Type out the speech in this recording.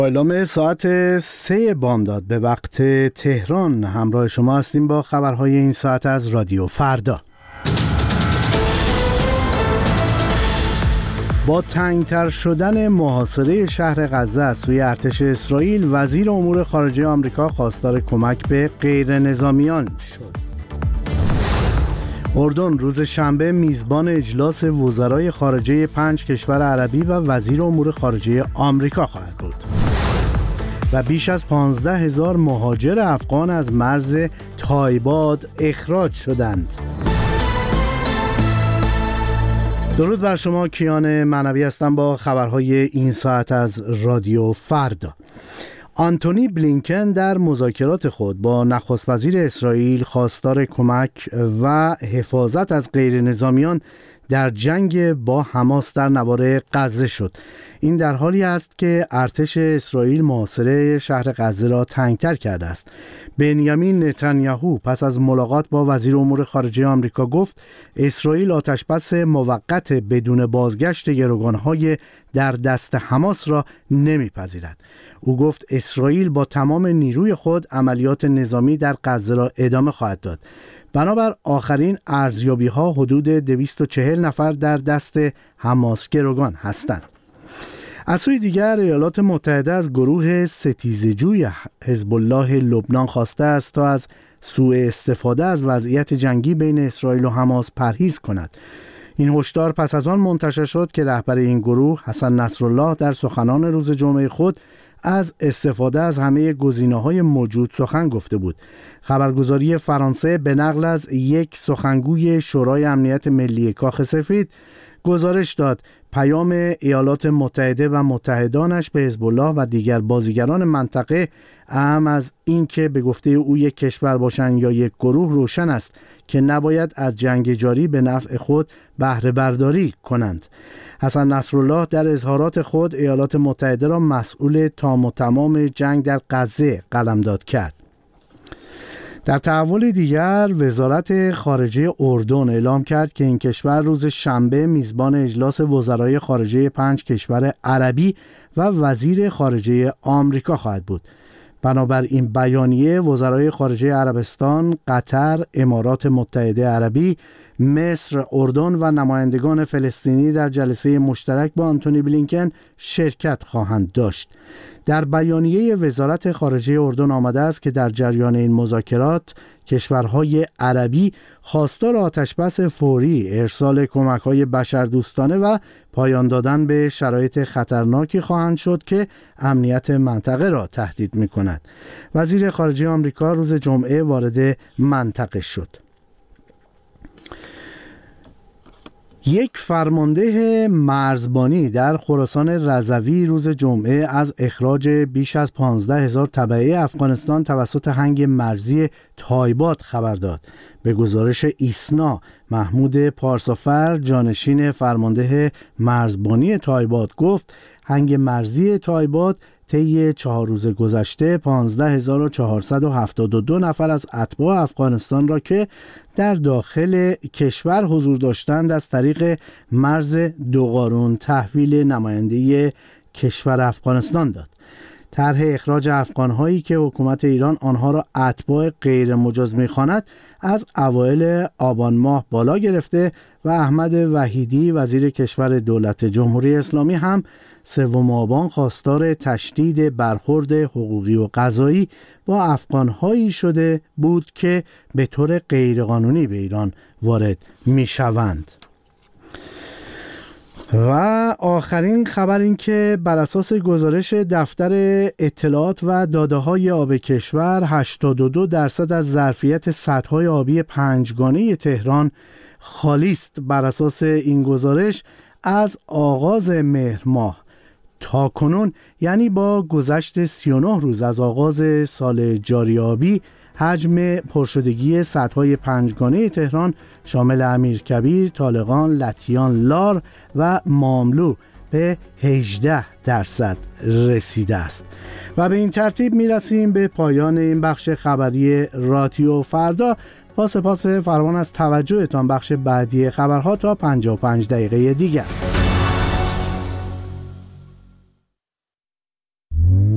اعلام ساعت 3 بامداد به وقت تهران همراه شما هستیم با خبرهای این ساعت از رادیو فردا. با تنگتر شدن محاصره شهر غزه از سوی ارتش اسرائیل، وزیر امور خارجه آمریکا خواستار کمک به غیر نظامیان شد. اردن روز شنبه میزبان اجلاس وزرای خارجه 5 کشور عربی و وزیر امور خارجه آمریکا خواهد بود. و بیش از 15,000 مهاجر افغان از مرز تایباد اخراج شدند. درود بر شما، کیان معنوی هستم با خبرهای این ساعت از رادیو فردا. آنتونی بلینکن در مذاکرات خود با نخست وزیر اسرائیل خواستار کمک و حفاظت از غیر نظامیان در جنگ با حماس در نوار غزه شد. این در حالی است که ارتش اسرائیل محاصره شهر غزه را تنگتر کرده است. بنیامین نتانیاهو پس از ملاقات با وزیر امور خارجه آمریکا گفت اسرائیل آتشبس موقت بدون بازگشت گروگان‌های در دست حماس را نمیپذیرد. او گفت اسرائیل با تمام نیروی خود عملیات نظامی در غزه را ادامه خواهد داد. بنابر آخرین ارزیابی‌ها حدود 240 نفر در دست حماس گروگان هستند. از سوی دیگر ایالات متحده از گروه ستیزجوی حزب الله لبنان خواسته است تا از سوء استفاده از وضعیت جنگی بین اسرائیل و حماس پرهیز کند. این هشدار پس از آن منتشر شد که رهبر این گروه حسن نصرالله در سخنان روز جمعه خود از استفاده از همه گزینه‌های موجود سخن گفته بود. خبرگزاری فرانسه به نقل از یک سخنگوی شورای امنیت ملی کاخ سفید گزارش داد پیام ایالات متحده و متحدانش به حزب الله و دیگر بازیگران منطقه، اهم از این که به گفته او یک کشور باشند یا یک گروه، روشن است که نباید از جنگ جاری به نفع خود بهره برداری کنند. حسن نصرالله در اظهارات خود ایالات متحده را مسئول تام و تمام جنگ در غزه قلمداد کرد. در تحول دیگر، وزارت خارجه اردن اعلام کرد که این کشور روز شنبه میزبان اجلاس وزرای خارجه 5 کشور عربی و وزیر خارجه آمریکا خواهد بود. بنابر این بیانیه، وزرای خارجه عربستان، قطر، امارات متحده عربی، مصر، اردن و نمایندگان فلسطینی در جلسه مشترک با آنتونی بلینکن شرکت خواهند داشت. در بیانیه وزارت خارجه اردن آمده است که در جریان این مذاکرات کشورهای عربی خواستار آتشبس فوری، ارسال کمک‌های بشردوستانه و پایان دادن به شرایط خطرناکی خواهند شد که امنیت منطقه را تهدید می‌کند. وزیر خارجه آمریکا روز جمعه وارد منطقه شد. یک فرمانده مرزبانی در خراسان رضوی روز جمعه از اخراج بیش از 15,000 تبعه افغانستان توسط هنگ مرزی تایباد خبر داد. به گزارش ایسنا، محمود پارسافر، جانشین فرمانده مرزبانی تایباد، گفت هنگ مرزی تایباد طی 4 روز گذشته 15,472 نفر از اتباع افغانستان را که در داخل کشور حضور داشتند از طریق مرز دوقارون تحویل نماینده کشور افغانستان داد. طرح اخراج افغان‌هایی که حکومت ایران آنها را اتباع غیر مجاز می‌خواند از اوایل آبان ماه بالا گرفته و احمد وحیدی وزیر کشور دولت جمهوری اسلامی هم 3 آبان خواستار تشدید برخورد حقوقی و قضایی با افغان‌هایی شده بود که به طور غیرقانونی به ایران وارد می‌شوند. و آخرین خبر این که بر اساس گزارش دفتر اطلاعات و داده‌های آب کشور 82% از ظرفیت سدهای آبی 5گانه تهران خالی است. بر اساس این گزارش از آغاز مهر ماه تا کنون، یعنی با گذشت 39 روز از آغاز سال جاری آبی، حجم پرشدگی سدهای 5گانه تهران شامل امیرکبیر، طالقان، لطیان، لار و ماملو به 18% رسیده است. و به این ترتیب میرسیم به پایان این بخش خبری رادیو فردا. با سپاس فراوان از توجهتان، بخش بعدی خبرها تا 55 دقیقه دیگر.